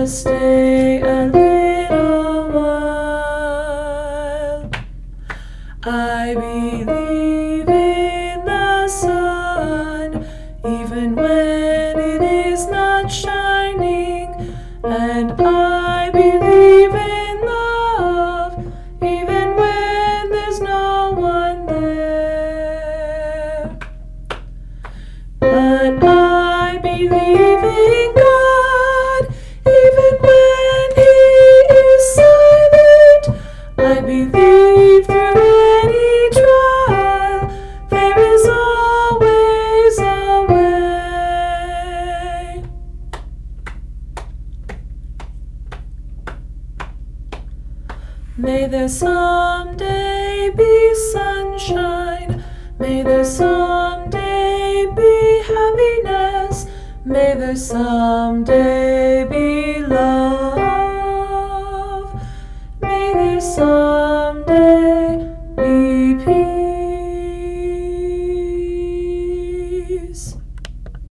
just stay a little while. I believe in the sun, even when it is not shining, and I believe in love, even when there's no one there. But I believe in God, even when He is silent. I believe through any trial, there is always a way. May there someday be sunshine, may there someday be happiness, may there someday be